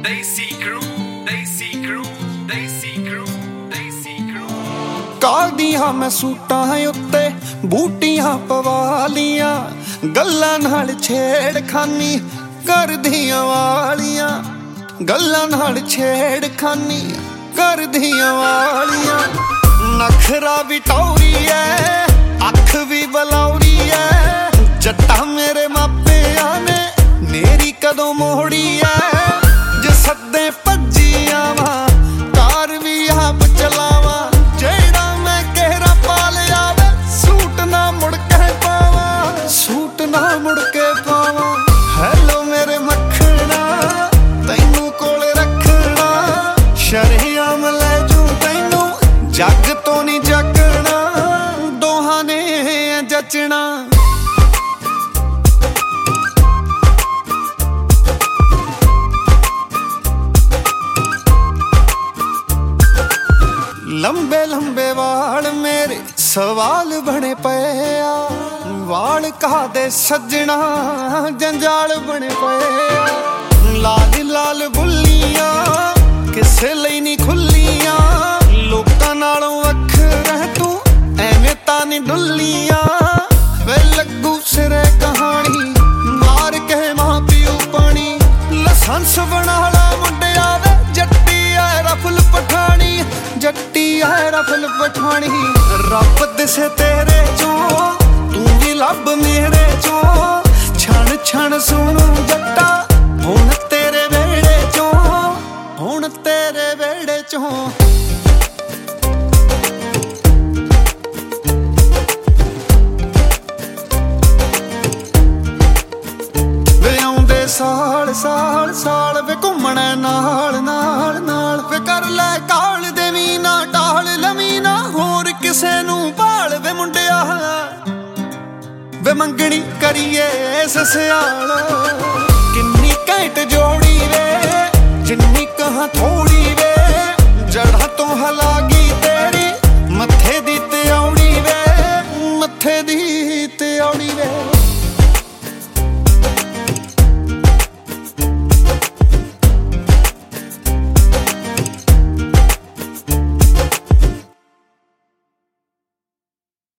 ਕਾਲਦੀਆਂ ਮੈਂ ਸੂਟਾਂ ਉੱਤੇ ਬੂਟੀਆਂ ਪਵਾ ਲੀਆਂ, ਗੱਲਾਂ ਨਾਲ ਛੇੜਖਾਨੀ ਕਰਦੀਆਂ ਵਾਲੀਆਂ, ਗੱਲਾਂ ਨਾਲ ਛੇੜਖਾਨੀ ਕਰਦੀਆਂ ਵਾਲੀਆਂ। ਨਖਰਾ ਵੀ ਟੌਰੀ ਐ, ਅੱਖ ਵੀ ਬਲੌੜੀ ਐ, ਜੱਟਾ ਮੇਰੇ ਮਾਪਿਆਂ ਨੇ ਮੇਰੀ ਕਦੋਂ ਮੋੜੀ ਐ। ਜੇ ਸੱਦੇ ਭੱਜੀ ਆਵਾਂ ਕਾਰ ਵੀ ਆਪ ਚਲਾਵਾਂ, ਜਿਹੜਾ ਮੈਂ ਕਹਿਰਾ ਪਾ ਲਿਆ ਵੇ ਸੂਟ ਨਾ ਮੁੜ ਕੇ ਪਾਵਾਂ, ਸੂਟ ਨਾ ਮੁੜ ਕੇ ਪਾਵਾਂ। ਹੈਲੋ ਮੇਰੇ ਮੱਖਣਾ ਤੈਨੂੰ ਕੋਲੇ ਰੱਖਣਾ, ਸ਼ਰੇਆਮ ਲੈ ਜੂ ਤੈਨੂੰ ਜੱਗ ਤੋਂ ਨੀ ਜੱਗਣਾ, ਦੋਹਾਂ ਨੇ ਜੱਚਣਾ। ਲੰਬੇ ਲੰਬੇ ਵਾਲ ਮੇਰੇ ਸਵਾਲ ਬਣੇ ਪਏ ਆ, ਵਾਲ ਕਾਹਦੇ ਸੱਜਣਾ ਜੰਜਾਲ ਬਣੇ ਪਏ ਆ। ਲਾਲ ਲਾਲ ਬੁੱਲੀਆਂ ਕਿਸੇ ਲਈ ਨਹੀਂ ਖੁੱਲੀਆਂ, ਲੋਕਾਂ ਨਾਲੋਂ ਵੱਖਰਾ ਤੂੰ ਐਵੇਂ ਤਾਂ ਨਹੀਂ ਡੁੱਲੀਆਂ। ਵੇ ਲੱਗੂ ਸਿਰੇ ਕਹਾਣੀ ਮਾਰ ਕੇ ਮਾਂ ਪਿਓ ਪਾਣੀ, ਲਾਇਸੈਂਸ ਬਣਾ ਲਾ ਮੁੰਡਿਆ ਵੇ ਜੱਟੀ ਐ ਰਫਲ ਪਠਾਣੀ, ਜੱਟੀ ਐ ਰਫਲ ਪਠਾਣੀ। ਰੱਬ ਦਿਸੇ ਤੇਰੇ ਚੋਂ ਤੂੰ ਵੀ ਲੱਭ ਮੇਰੇ ਚੋਂ, ਛਣ ਛਣ ਸੁਣੂ ਜੱਟਾ ਹੁਣ ਤੇਰੇ ਵਿਹੜੇ ਚੋਂ, ਹੁਣ ਤੇਰੇ ਵਿਹੜੇ ਚੋਂ। ਵੇ ਆਉਂਦੇ ਸਾਲ ਸਾਲ ਸਾਲ ਵੇ ਘੁੰਮਣਾ ਨਾਲ ਨਾਲ ਨਾਲ, ਵੇ ਕਰ ਲੈ ਕਾਲ ਦੇਵੀਂ ਨਾ ਟਾਲ ਲਵੀਂ ਨਾ ਹੋਰ ਕਿਸੇ ਨੂੰ ਭਾਲ। ਵੇ ਮੁੰਡਿਆ ਵੇ ਮੰਗਣੀ ਕਰੀਏ ਇਸ ਸਿਆਲ, ਕਿੰਨੀ ਘੈਂਟ ਜੋੜੀ ਵੇ ਜਿੰਨੀ ਕਹਾਂ ਥੋੜੀ ਵੇ, ਜੜ੍ਹਾਂ ਤੋਂ ਹਲਾ ਗਈ